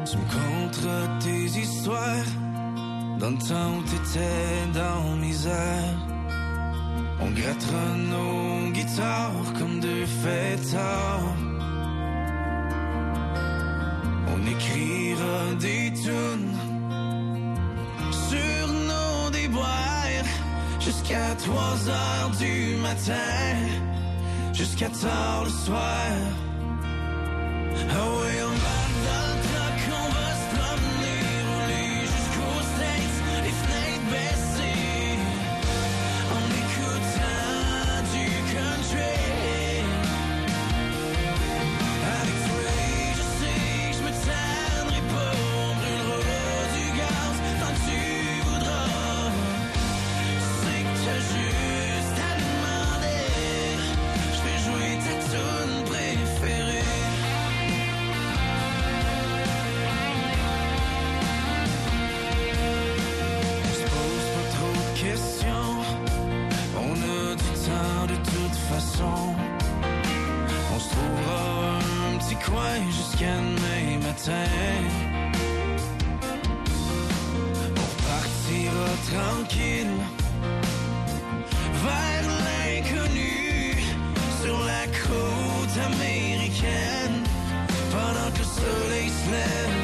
Tu me contes tes histoires dans le temps où t'étais dans misère. On grattera nos guitares comme deux fêtards. On écrira des tunes sur nos déboires jusqu'à 3 heures du matin, jusqu'à tard le soir. Ah oui, on va dans le truck, on va se promener, rouler jusqu'aux States, les fenêtres baissées, en écoutant du country. Avec toi, je sais que je me tiendrai pas, on brûlera du gaz tant que tu voudras. Je sais que t'as juste à demander, je vais jouer ta tune préférée. On a du temps de toute façon. On se trouvera un petit coin jusqu'à demain matin. On partira tranquille vers l'inconnu sur la côte américaine pendant que le soleil se lève.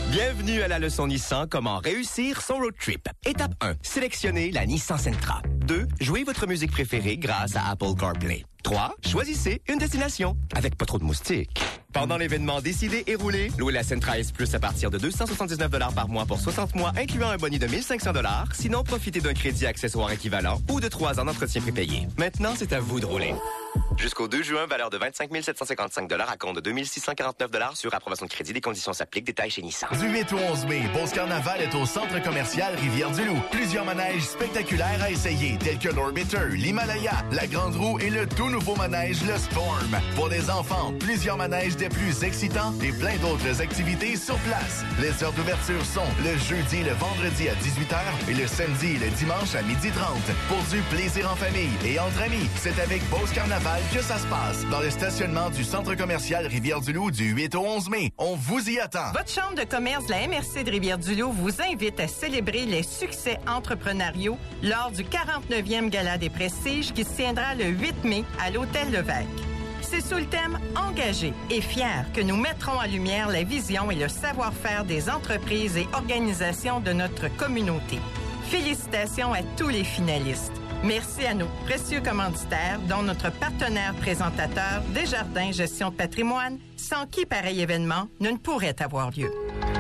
Bienvenue à la leçon Nissan, comment réussir son road trip. Étape 1, sélectionnez la Nissan Sentra. 2, jouez votre musique préférée grâce à Apple CarPlay. 3, choisissez une destination avec pas trop de moustiques. Pendant l'événement Décider et rouler, louez la Sentra S Plus à partir de 279 $ par mois pour 60 mois, incluant un bonus de 1500 $. Sinon, profitez d'un crédit accessoire équivalent ou de 3 ans d'entretien prépayé. Maintenant, c'est à vous de rouler. Jusqu'au 2 juin, valeur de 25 755 $ à compte de 2 649 $ sur approbation de crédit. Les conditions s'appliquent. Détails chez Nissan. Du 8 au 11 mai, Beauce Carnaval est au Centre commercial Rivière-du-Loup. Plusieurs manèges spectaculaires à essayer, tels que l'Orbiter, l'Himalaya, la Grande Roue et le tout nouveau manège, le Storm. Pour les enfants, plusieurs manèges des plus excitants et plein d'autres activités sur place. Les heures d'ouverture sont le jeudi et le vendredi à 18h et le samedi et le dimanche à 12h30. Pour du plaisir en famille et entre amis, c'est avec Beauce Carnaval que ça se passe. Dans le stationnement du Centre commercial Rivière-du-Loup du 8 au 11 mai. On vous y attend. Votre chambre de commerce de la MRC de Rivière-du-Loup vous invite à célébrer les succès entrepreneuriaux lors du 49e Gala des Prestiges qui se tiendra le 8 mai à l'Hôtel Levesque. C'est sous le thème « Engagé et fier » que nous mettrons en lumière la vision et le savoir-faire des entreprises et organisations de notre communauté. Félicitations à tous les finalistes. Merci à nos précieux commanditaires, dont notre partenaire présentateur Desjardins Gestion de patrimoine, sans qui pareil événement ne pourrait avoir lieu.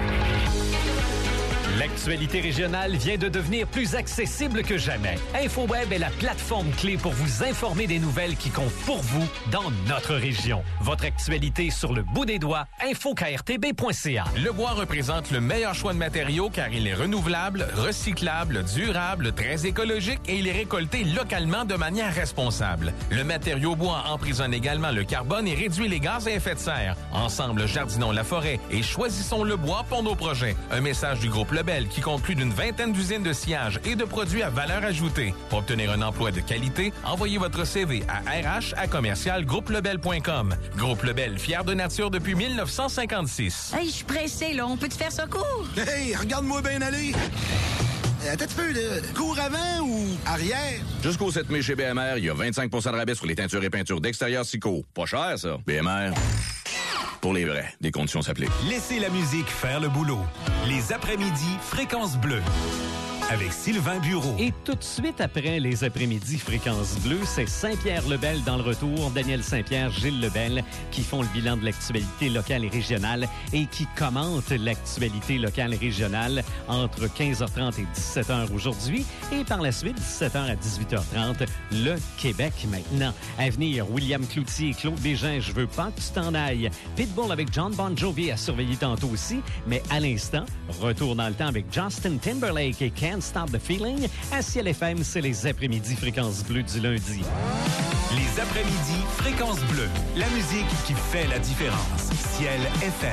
L'actualité régionale vient de devenir plus accessible que jamais. InfoWeb est la plateforme clé pour vous informer des nouvelles qui comptent pour vous dans notre région. Votre actualité sur le bout des doigts, infokrtb.ca. Le bois représente le meilleur choix de matériaux car il est renouvelable, recyclable, durable, très écologique et il est récolté localement de manière responsable. Le matériau bois emprisonne également le carbone et réduit les gaz à effet de serre. Ensemble, jardinons la forêt et choisissons le bois pour nos projets. Un message du groupe Lebel qui compte plus d'une vingtaine d'usines de sciage et de produits à valeur ajoutée. Pour obtenir un emploi de qualité, envoyez votre CV à rh@commercialgroupe-lebel.com. Groupe Lebel, fier de nature depuis 1956. Hey, je suis pressé, là. On peut te faire ça court? Hey, regarde-moi bien aller! Attends un petit peu, là. Cours avant ou arrière? Jusqu'au 7 mai chez BMR, il y a 25 % de rabais sur les teintures et peintures d'extérieur Sico. Pas cher, ça. BMR. Pour les vrais, des conditions s'appliquent. Laissez la musique faire le boulot. Les après-midi, Fréquence Bleue. Avec Sylvain Bureau. Et tout de suite après les après-midi Fréquence Bleue, c'est Saint-Pierre-Lebel dans le retour, Daniel Saint-Pierre, Gilles Lebel, qui font le bilan de l'actualité locale et régionale et qui commentent l'actualité locale et régionale entre 15h30 et 17h aujourd'hui. Et par la suite, 17h à 18h30, le Québec maintenant. À venir, William Cloutier et Claude Bégin, Je veux pas que tu t'en ailles. Pitbull avec John Bon Jovi à surveiller tantôt aussi. Mais à l'instant, retour dans le temps avec Justin Timberlake et Can't Stop the Feeling. À Ciel FM, c'est les après-midi Fréquence Bleue du lundi. Les après-midi Fréquence Bleue. La musique qui fait la différence. Ciel FM.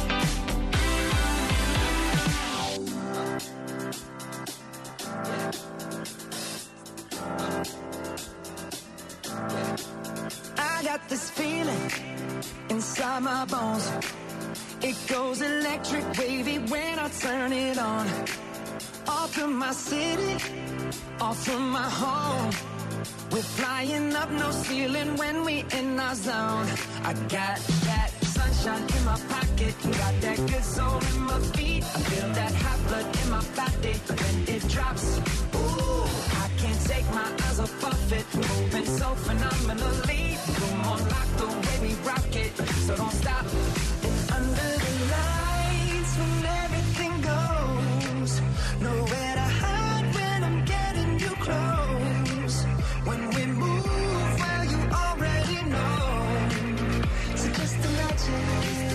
I got this feeling inside my bones. It goes electric wavy when I turn it on. Off from my city, off from my home. We're flying up no ceiling when we in our zone. I got that sunshine in my pocket, got that good soul in my feet. I feel that hot blood in my body when it drops. Ooh, I can't take my eyes off of it, moving so phenomenally. Come on, like the way we rock it, so don't stop. Under the lights when everything goes, nowhere to hide when I'm getting you close. When we move, well, you already know. So just imagine.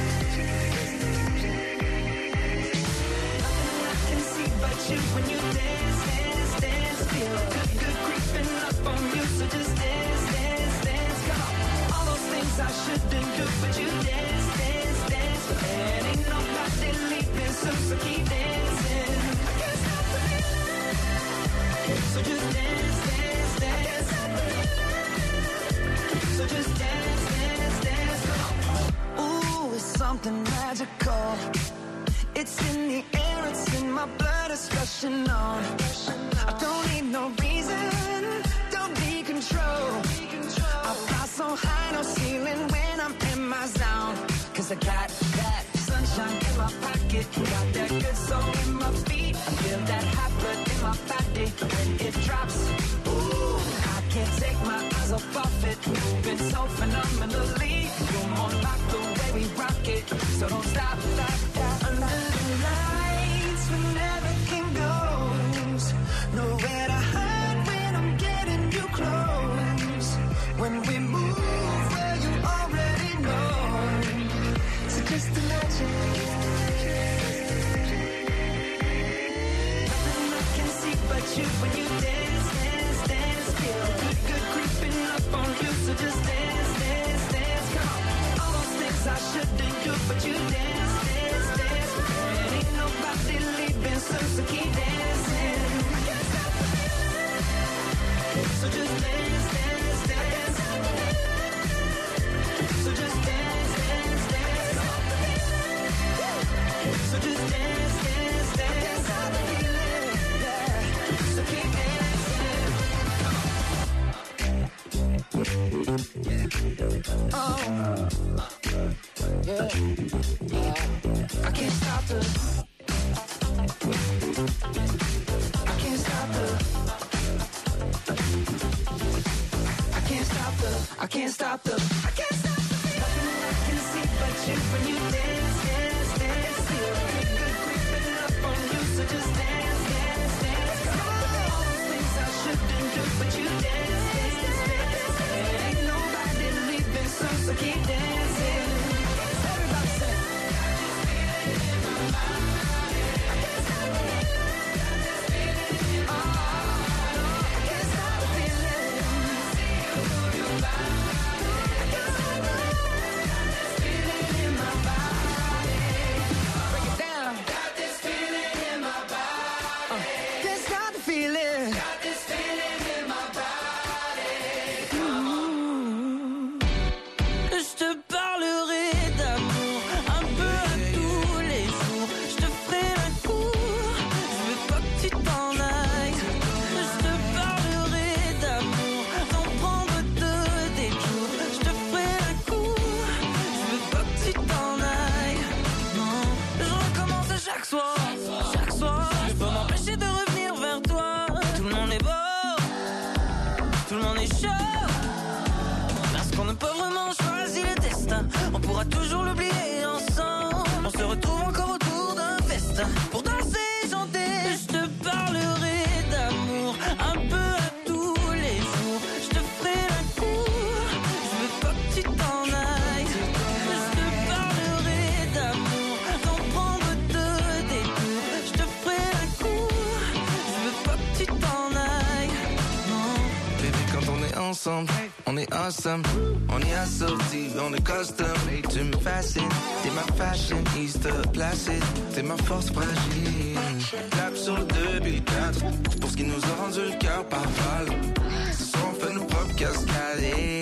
Nothing I can see but you when you dance, dance, dance. Feel good creeping up on you, so just dance, dance, dance. Come on. All those things I shouldn't do, but you dance, dance, dance. And ain't nobody leaving soon, so keep dancing. I can't stop the feeling. So just dance, dance, dance. So just dance, dance, dance. Ooh, it's something magical. It's in the air, it's in my blood, it's rushing on. I don't need no reason, don't need control. I fly so high, no ceiling when I'm in my zone. Cause I got that sunshine sunshine in my pocket, got that good soul in my feet. I feel that hot blood in my body when it drops. Ooh, I can't take my eyes off of it, moving so phenomenally. You're more like the way we rock it, so don't stop, stop, stop. Under the lights when everything goes, nowhere to hide when I'm getting you close. When we move, well you already know. So just imagine. Nothing I can see but you when you dance, dance, dance. Feel good, good creeping up on you. So just dance, dance, dance. Come on. All those things I shouldn't do, but you dance, dance, dance. And ain't nobody leaving soon, so keep dancing. I can't stop the feeling. So just dance, dance, dance. So just dance, dance, dance. So just dance, dance, dance. I can't stop the feeling. Yeah. So keep dancing. Oh. Yeah. I can't stop the. I can't stop the. I can't stop the. I can't stop the. I can't stop the. Nothing I can see but you when you dance, dance, dance. Feel good, good creeping up on you, so just dance, dance, dance. All those things I shouldn't do, but you dance, dance, dance. Ain't nobody leaving soon, so keep dancing. Everybody say. Chaque soir, je peux m'empêcher de revenir vers toi. Tout le monde est beau, tout le monde est chaud. Parce qu'on n'a pas vraiment choisi le destin. On pourra toujours l'oublier ensemble. On se retrouve encore autour d'un festin pour danser et chanter. Je te parlerai d'amour un peu à tous les jours. Je te ferai un cours, je veux pas que tu t'en ailles. Je te parlerai d'amour sans prendre de détour. Je te ferai un cours, je veux pas que tu t'en ailles. Non. Baby, quand on est ensemble, on est awesome. On est assorti, on est custom. Tu me fascines, t'es ma fashion Easter placide. T'es ma force fragile. Clap sur le 2 puis le 4. Pour ce qui nous a rendu le cœur par balle. Ce soir on fait nos propres cascades.